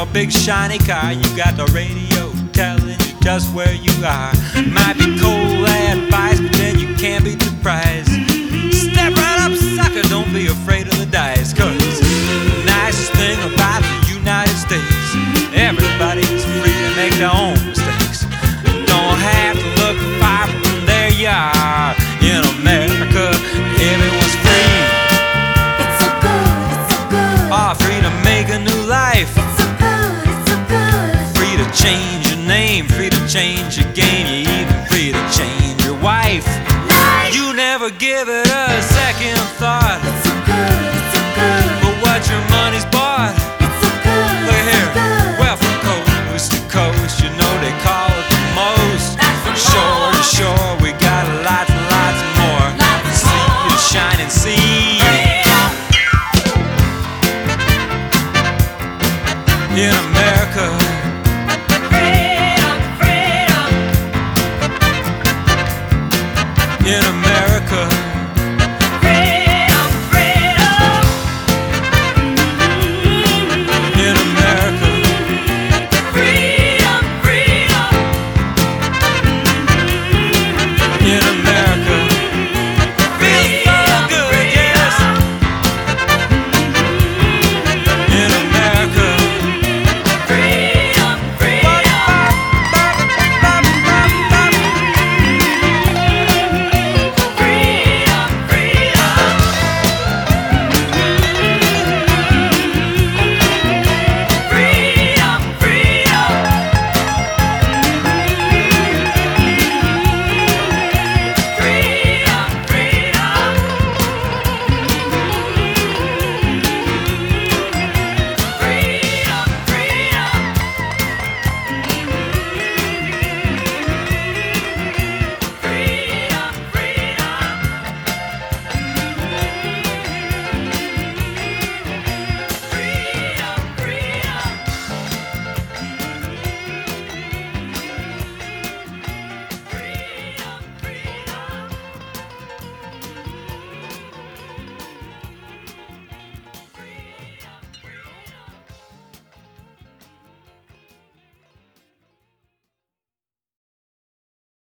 your big shiny car. You got the radio telling you just where you are. Might be cold advice, but then you can't beat the price. Step right up, sucker, don't be afraid of the dice. Cause the nicest thing about the United States, everybody's free to make their own mistakes. Don't have to look far from there you are. In America, everyone's free. It's so good, it's so good. Are free to make a new life. It's so good, it's so good. Free to change your name, free to change your game. You're even free to change your wife. You never give it a second thought. It's so good, it's so good. But what your money's bought. It's so good, Look it's here, so good. well from coast to coast, you know they call it the most. Shore to shore, we got lots and lots more. Sea to shining sea. In America, Freedom, freedom. in America.